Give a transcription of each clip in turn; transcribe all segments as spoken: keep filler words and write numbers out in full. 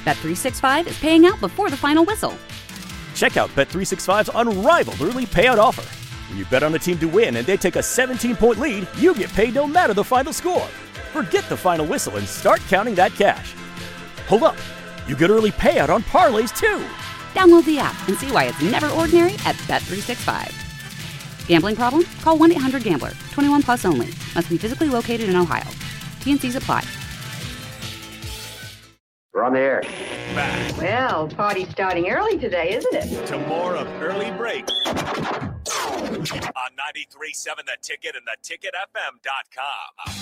Bet three sixty-five is paying out before the final whistle. Check out Bet three sixty-five's unrivaled early payout offer. When you bet on a team to win and they take a seventeen-point lead, you get paid no matter the final score. Forget the final whistle and start counting that cash. Hold up. You get early payout on parlays, too. Download the app and see why it's never ordinary at Bet three sixty-five. Gambling problem? Call one eight hundred gambler. twenty-one plus only. Must be physically located in Ohio. T and C's apply. We're on the air. Back. Well, party's starting early today, isn't it? To more of Early Break. On ninety-three point seven The Ticket and the ticket f m dot com.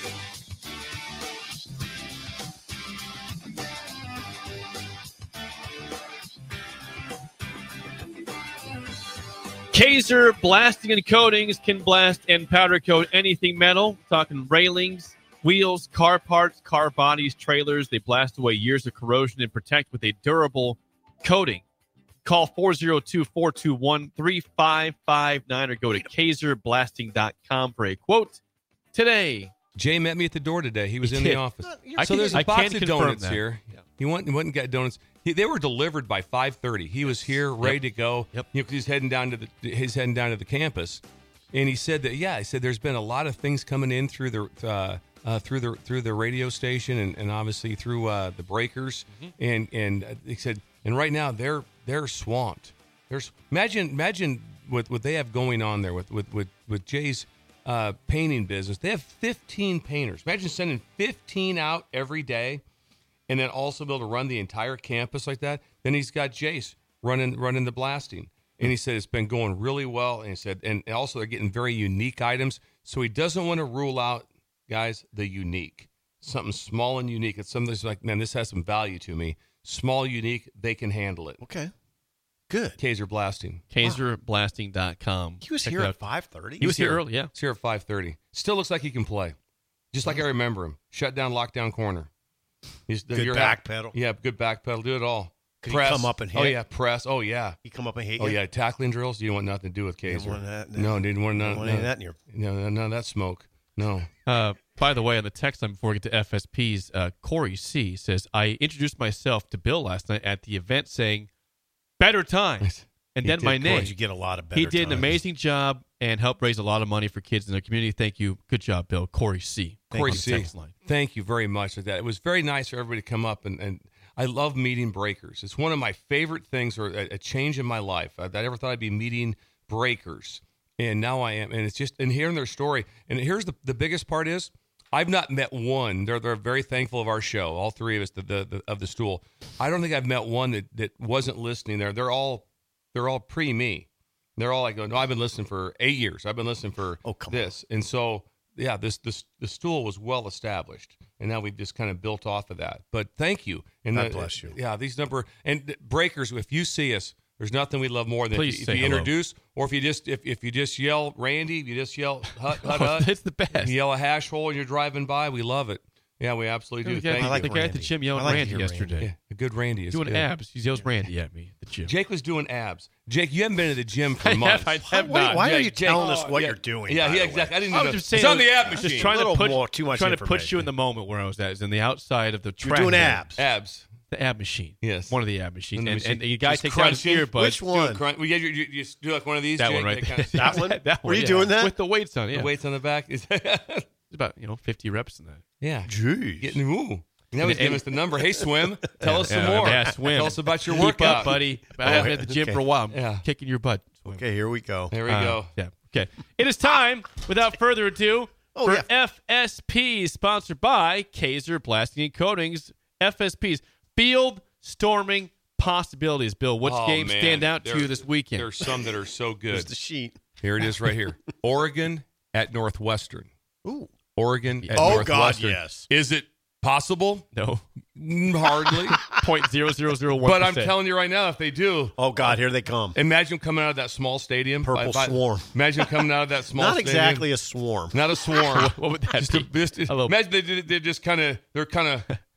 Kaiser Blasting and Coatings can blast and powder coat anything metal. Talking railings, wheels, car parts, car bodies, trailers. They blast away years of corrosion and protect with a durable coating. Call four oh two, four two one, three five five nine or go to kaiser blasting dot com for a quote today. Jay met me at the door today. He was He in did. the office. I so can- there's a I box can of confirm donuts that. here. Yeah. He went, went and got donuts. He, they were delivered by five thirty. He was here, ready Yep. to go. Yep. You know, 'cause he's heading down to the he's heading down to the campus, and he said that yeah, he said there's been a lot of things coming in through the uh, uh, through the through the radio station and, and obviously through uh, the breakers, Mm-hmm. and and he said and right now they're they're swamped. There's imagine imagine what what they have going on there with with with, with Jay's uh, painting business. They have fifteen painters. Imagine sending fifteen out every day. And then also be able to run the entire campus like that. Then he's got Jace running running the blasting. And he said it's been going really well. And he said, and also they're getting very unique items. So he doesn't want to rule out, guys, the unique. Something small and unique. It's something that's like, man, this has some value to me. Small, unique, they can handle it. Okay. Good. Kaiser Blasting. kaiser blasting dot com. He was Check here it at out. five thirty. He was here early, yeah. He's here at five thirty. Still looks like he can play. Just like I remember him. Shut down, lockdown corner. He's Good you're back out- pedal. Yeah, good back pedal. Do it all. Could he Press. come up and hit? Oh, yeah, press. Oh, yeah. He come up and hit Oh, you? yeah, tackling drills. You don't want nothing to do with Didn't Kaiser. want that- no, didn't want didn't none, want no, any of that in your- no, no, none of that smoke. No. Uh, by the way, on the text line before we get to F S Ps, uh, Corey C. says, I introduced myself to Bill last night at the event saying, better times. And He then did, my Corey. name. You get a lot of better He did an times. amazing job and helped raise a lot of money for kids in the community. Thank you. Good job, Bill. Corey C. Corey on the C. text line. Thank you very much for that. It was very nice for everybody to come up, and, and I love meeting breakers. It's one of my favorite things, or a, a change in my life. I, I never thought I'd be meeting breakers, and now I am. And it's just, and hearing their story. And here's the the biggest part is, I've not met one. They're they're very thankful of our show, all three of us, the, the, the of the stool. I don't think I've met one that, that wasn't listening there. They're all they're all pre me. They're all like, no, I've been listening for eight years. I've been listening for Oh, come this, and so yeah, this this the stool was well established, and now we've just kind of built off of that. But thank you, and God the- bless you. Yeah, these number and the breakers. If you see us, there's nothing we love more than Please if you, say if you hello. introduce, or if you just if, if you just yell Randy, if you just yell hut hut Oh, hut. it's the best. If you yell a hash hole and you're driving by, we love it. Yeah, we absolutely do. The guy, Thank I like the you. guy at Randy. the gym yelling I like to Randy hear yesterday. Randy. Yeah, a good Randy is Doing good. abs. He yells Randy at me at the gym. Jake was doing abs. Jake, you haven't been to the gym for I months. have, I have Why, not. why are Yeah, you Jake- telling us oh, what yeah. you're doing? Yeah, by yeah, the way? exactly. I didn't I even was know. just saying, It's on the ab just machine. trying A to little put more- too much trying to put information. you in the moment where I was at. Is in the outside of the You're track. doing there. abs. Abs. The ab machine. Yes. One of the ab machines. And the And, machine. and the guy Just takes out his crunching. earbuds. Which one? Crunch. Well, yeah, you, you, you just do like one of these. That Jake, one right kind there. of- That one? that Were you yeah. doing that? With the weights on, yeah. The weights on the back. Is It's about, you know, fifty reps in that. yeah. Jeez. Getting ooh. Now he's And- giving us the number. Hey, Swim, tell Yeah, us some yeah, more. yeah, swim. Tell us about your Keep workout, up, buddy. I Oh, haven't been at the gym okay. for a while. I'm Yeah. kicking your butt. Swim. Okay, here we go. There we Uh, go. Yeah. Okay. It is time, without further ado, Oh, for yeah. F S P, sponsored by Kaiser Blasting and Coatings. F S Ps, Field Storming Possibilities. Bill, which Oh, games man. stand out to There- you this weekend? There's some that are so Here's good. the sheet. Here it is right here. Oregon at Northwestern. Ooh. Oregon at Oh, God, Northwestern. yes. Is it possible? No. Mm, Hardly. point zero zero zero one. But I'm telling you right now, if they do, Oh, God, here they come. imagine coming out of that small stadium. Purple swarm. Imagine coming out of that small Not stadium. exactly a swarm. Not a swarm. What would that Just be? a, just, A little- imagine they, did- they're just kind of, they're kind of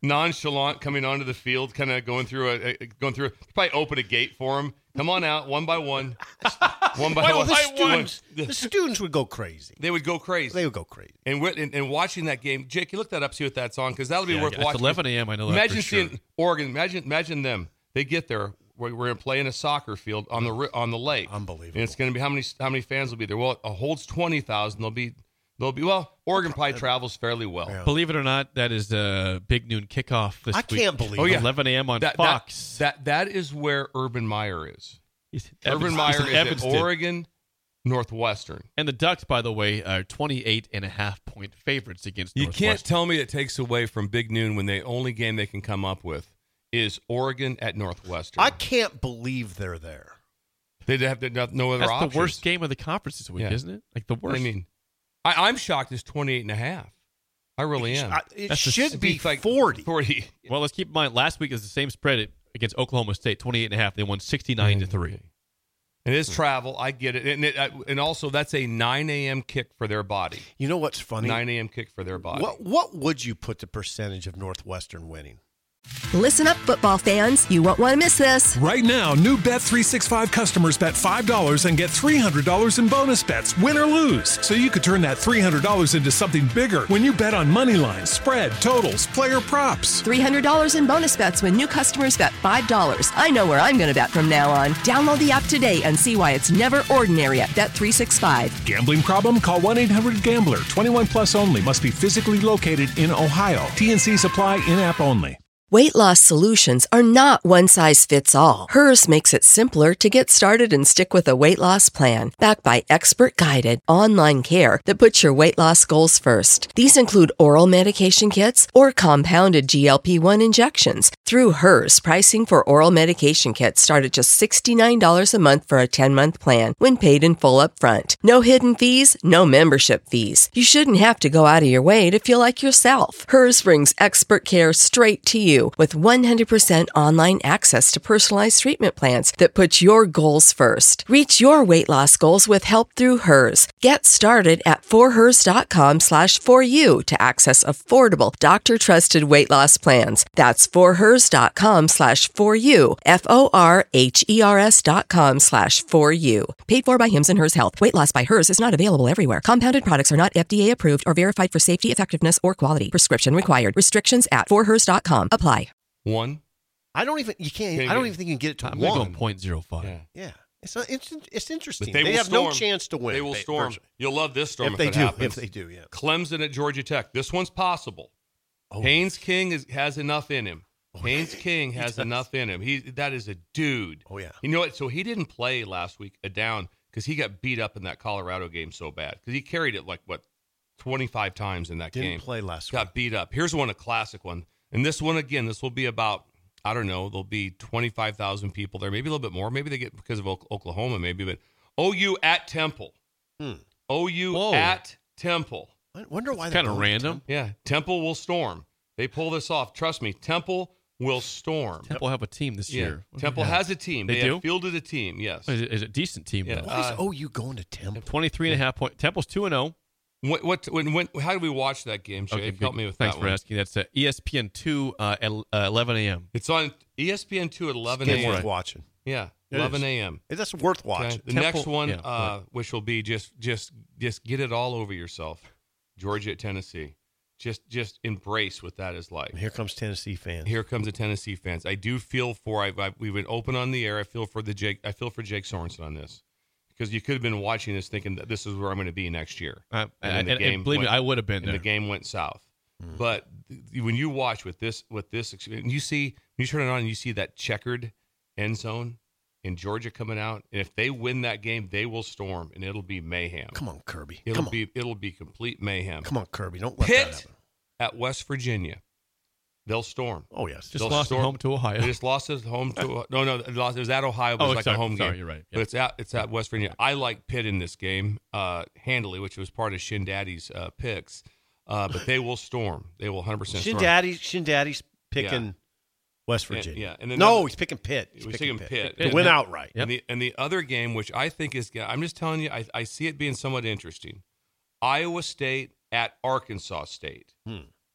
nonchalant coming onto the field, kind of going through a, a going through. A, probably open a gate for them. Come on out, one by one, one by Well, one. the By students, one. the students would go crazy. They would go crazy. They would go crazy. And, wi- and and watching that game, Jake, you look that up, see what that's on, because that'll be Yeah, worth yeah, it's watching. eleven a.m., I know that Imagine for sure. seeing Oregon. Imagine imagine them. They get there. We're, we're going to play in a soccer field on the ri- on the lake. Unbelievable. And it's going to be how many how many fans will be there? Well, it holds twenty thousand. They'll be they'll be well. Oregon probably travels fairly well. Yeah. Believe it or not, that is a big noon kickoff this I week. can't believe Oh, yeah. eleven a.m. on That, Fox. That, that that is where Urban Meyer is. He's in Urban Evanston. Meyer He's in is at Evanston. Oregon Northwestern. And the Ducks, by the way, are twenty-eight and a half point favorites against You Northwestern. can't tell me it takes away from Big Noon when the only game they can come up with is Oregon at Northwestern. I can't believe they're there. They'd have to, no other That's options. the worst game of the conference this week, Yeah. isn't it? Like the worst. I mean, I, I'm shocked it's twenty-eight and a half. I really am. I- It That's the- should it'd be like forty. forty. well, let's keep in mind, last week is the same spread against Oklahoma State, twenty-eight and a half. They won sixty-nine to three. It is travel. I get it. And, it, uh, and also, that's a nine a.m. kick for their body. You know what's funny? nine a.m. kick for their body. What what would you put the percentage of Northwestern winning? Listen up, football fans. You won't want to miss this. Right now, new Bet three sixty-five customers bet five dollars and get three hundred dollars in bonus bets, win or lose. So you could turn that three hundred dollars into something bigger when you bet on money lines, spread, totals, player props. three hundred dollars in bonus bets when new customers bet five dollars. I know where I'm going to bet from now on. Download the app today and see why it's never ordinary at Bet three sixty-five. Gambling problem? Call one eight hundred gambler. twenty-one plus only. Must be physically located in Ohio. T N C supply in-app only. Weight loss solutions are not one size fits all. Hers makes it simpler to get started and stick with a weight loss plan, backed by expert-guided online care that puts your weight loss goals first. These include oral medication kits or compounded G L P one injections. Through Hers, pricing for oral medication kits start at just sixty-nine dollars a month for a ten-month plan when paid in full upfront. No hidden fees, no membership fees. You shouldn't have to go out of your way to feel like yourself. Hers brings expert care straight to you with one hundred percent online access to personalized treatment plans that put your goals first. Reach your weight loss goals with help through Hers. Get started at forhers.com slash for you to access affordable, doctor-trusted weight loss plans. That's forhers.com slash for you, F-O-R-H-E-R-S dot com slash for you. Paid for by Hims and Hers Health. Weight loss by Hers is not available everywhere. Compounded products are not F D A approved or verified for safety, effectiveness, or quality. Prescription required. Restrictions at forhers dot com. Apply. One? I don't even you can't. Can't I don't get- even think you can get it to I'm going to one. go point zero five. Yeah. Yeah, it's not, it's it's interesting. But They, they, will have storm. no chance to win. They will They- storm. virtually. You'll love this storm if if, they it do. happens. If they do, yeah. Clemson at Georgia Tech. This one's possible. Oh. Haynes King is, has enough in him. Oh, Haynes yeah. King He has does. enough in him. He that is a dude. Oh yeah. You know what? So he didn't play last week a down because he got beat up in that Colorado game so bad because he carried it like what twenty-five times in that Didn't game. play last Got week. beat up. Here's one, a classic one, and this one again. This will be about I don't know. There'll be twenty-five thousand people there, maybe a little bit more. Maybe they get because of Ok- Oklahoma, maybe. But O U at Temple. Hmm. O U Whoa. at Temple. I wonder why. they're Kind of going to random. Temple. Yeah, Temple will storm. They pull this off. Trust me, Temple will storm. Temple have a team this Yeah, year. What do Temple they have? has a team. They They, do? have fielded a team. Yes. Is it, is it a decent team, Yeah. though? Why is Uh, O U going to Temple? twenty-three and a half point. Temple's two and oh. What? What? When? when how do we watch that game, Jay? Okay, Help good. me with Thanks that for one. asking. That's uh, E S P N two uh, at uh, eleven a.m. It's on E S P N two at eleven It's worth a.m. watching. Yeah, It eleven is. a.m. That's worth Okay? watching. The Temple- next one, yeah, uh, which will be just, just, just get it all over yourself. Georgia at Tennessee. Just, just embrace what that is like. And here comes Tennessee fans. Here comes the Tennessee fans. I do feel for. I, I we've been open on the air. I feel for the Jake. I feel for Jake Sorensen on this because you could have been watching this thinking that this is where I'm going to be next year. Uh, And then and, the and game believe me, went- I would have been and there. the game went south. Hmm. But th- when you watch with this, with this, ex- and you see, you turn it on and you see that checkered end zone in Georgia coming out, and if they win that game, they will storm, and it'll be mayhem. Come on, Kirby. It'll Come on. be, it'll be complete mayhem. Come on, Kirby. Don't let that Pitt happen. at West Virginia, they'll storm. Oh yes. Just They'll lost at storm- home to Ohio. They just lost at home to no, no. It, lost, it was at Ohio, but Oh, it was like sorry, a home sorry, game. you're right, But yeah. it's at it's at West Virginia. I like Pitt in this game uh, handily, which was part of Shin Daddy's uh, picks. Uh, but they will storm. They will one hundred percent Shin storm. Daddy. Shin Daddy's picking West Yeah, Virginia. yeah, and then no, another- he's picking Pitt. He's He was picking picking Pitt, Pitt. to win Yep. outright. Yep. And the and the other game, which I think is, I'm just telling you, I, I see it being somewhat interesting. Iowa State at Arkansas State. Hmm.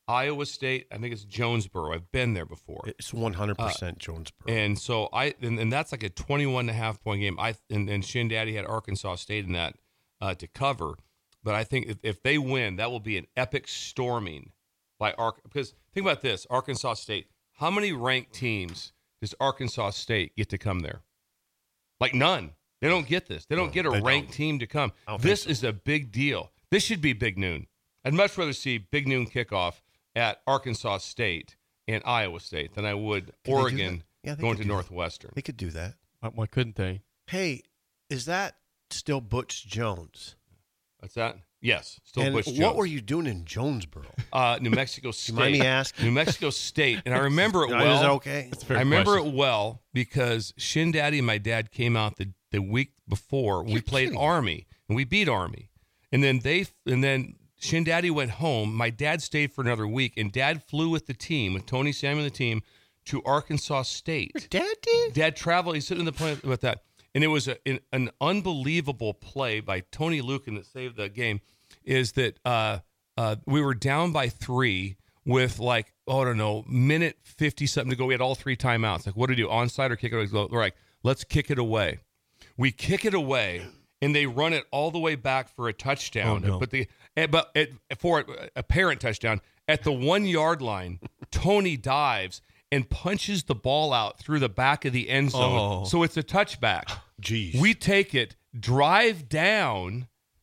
Iowa State. I think it's Jonesboro. I've been there before. It's one hundred percent uh, Jonesboro. And so I and, and that's like a twenty-one and a half point game. I and, and Shin Daddy had Arkansas State in that uh, to cover. But I think if, if they win, that will be an epic storming by Ark. Because think about this, Arkansas State. How many ranked teams does Arkansas State get to come there? Like none. They don't get this. They don't no, get a ranked don't. team to come. This so. is a big deal. This should be Big Noon. I'd much rather see Big Noon kickoff at Arkansas State and Iowa State than I would Can Oregon yeah, going to do Northwestern. That. They could do that. Why, why couldn't they? Hey, is that still Butch Jones? What's that? Yes, still and Butch Jones. What were you doing in Jonesboro? Uh, New Mexico State. Do you mind me asking? New Mexico State. And I remember it no, well. Is it okay? I remember question. it well because Shin Daddy and my dad came out the, the week before. You're we played kidding. Army, and we beat Army. And then they and then Shin Daddy went home. My dad stayed for another week, and Dad flew with the team, with Tony Samuel and the team, to Arkansas State. Your dad did? Dad traveled. He's sitting in the plane with that. And it was a, an, an unbelievable play by Tony Lucan that saved the game. Is that uh, uh, we were down by three with like, oh, I don't know, minute fifty-something to go. We had all three timeouts. Like, what do we do, onside or kick it away? We're like, let's kick it away. We kick it away, and they run it all the way back for a touchdown. Oh, no. But the but it, for a parent touchdown, at the one-yard line, Tony dives and punches the ball out through the back of the end zone. Oh. So it's a touchback. Jeez. We take it, drive down,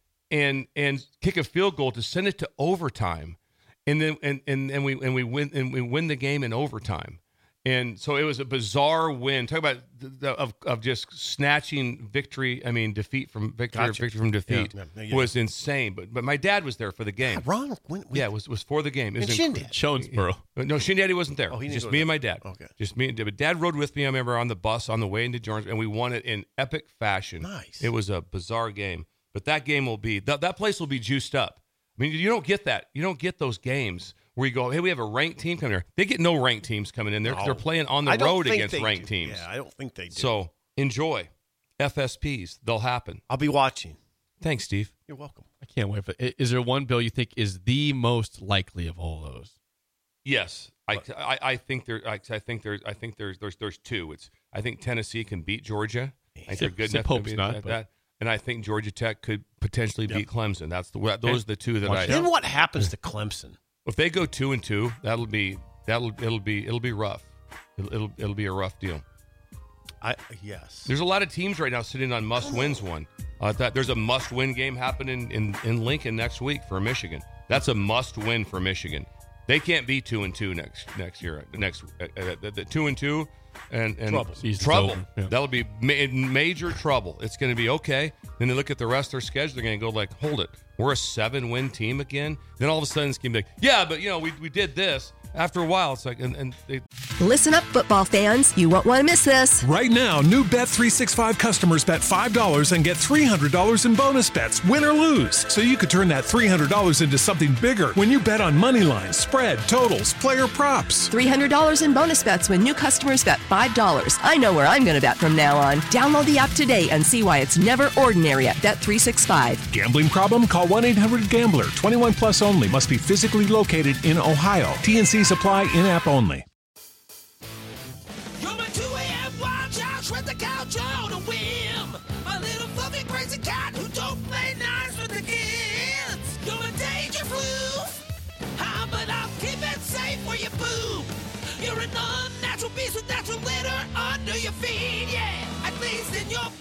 and and kick a field goal to send it to overtime, and then and and, and we and we win and we win the game in overtime. And so it was a bizarre win. Talk about the, the, of of just snatching victory. I mean, defeat from victory, Gotcha. victory from defeat Yeah, yeah, yeah. was insane. But but my dad was there for the game. Yeah, Ron, when, when, yeah, it was was for the game. It was and Shin Dad. Jonesboro. No, Shin Daddy wasn't there. Oh, he didn't just go me to and that. my dad. Okay. Just me and Dad. But Dad rode with me. I remember on the bus on the way into Georgia, and we won it in epic fashion. Nice. It was a bizarre game. But that game will be that that place will be juiced up. I mean, you don't get that. You don't get those games where you go, hey, we have a ranked team coming here. They get no ranked teams coming in there because No. they're playing on the I don't road think against they ranked do. teams. Yeah, I don't think they do. So enjoy F S Ps. They'll happen. I'll be watching. Thanks, Steve. You're welcome. I can't wait for it. Is there one bill you think is the most likely of all those? Yes, I, I, I think there. I, I think there's. I think there's. There's. There's two. It's. I think Tennessee can beat Georgia. I think they're good enough to beat not, that, but- that. And I think Georgia Tech could potentially Yep. beat Clemson. That's the. Those are the two that I. Then what happens to Clemson? If they go two and two, that'll be that'll it'll be it'll be rough. It'll it'll, it'll be a rough deal. I yes. There's a lot of teams right now sitting on must wins. One. Uh, that there's a must win game happening in, in Lincoln next week for Michigan. That's a must win for Michigan. They can't be two and two next next year. Next uh, uh, the, the two and two and and Trouble. Season's trouble. over. Yeah. That'll be ma- major trouble. It's going to be okay. Then they look at the rest of their schedule. They're going to go like, hold it. We're a seven win team again. Then all of a sudden it's going to be like, yeah, but you know we we did this. After a while, it's like, and, and they. Listen up, football fans. You won't want to miss this. Right now, new Bet three sixty-five customers bet five dollars and get three hundred dollars in bonus bets, win or lose. So you could turn that three hundred dollars into something bigger when you bet on money lines, spread, totals, player props. three hundred dollars in bonus bets when new customers bet five dollars. I know where I'm going to bet from now on. Download the app today and see why it's never ordinary at Bet three sixty-five. Gambling problem? Call one eight hundred gambler. twenty-one plus only. Must be physically located in Ohio. T N C supply in-app only. You're my two a.m. wild child, shred the couch on a whim. My little fluffy crazy cat who don't play nice with the kids. You're a danger floof. Ah, but I'll keep it safe where you poop. You're an unnatural beast with natural litter under your feet, yeah. At least in your